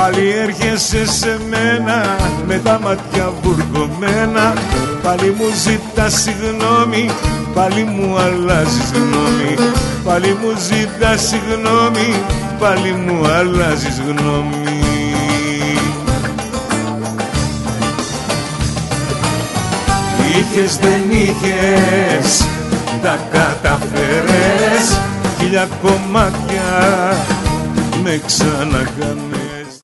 πάλι έρχεσαι σε μένα με τα μάτια βουρκωμένα. Πάλι μου ζητάς συγγνώμη, πάλι μου αλλάζεις γνώμη. Πάλι μου ζητάς συγγνώμη, πάλι μου αλλάζεις γνώμη. Είχες δεν είχες, τα καταφέρες, χίλια κομμάτια με ξανακάνες.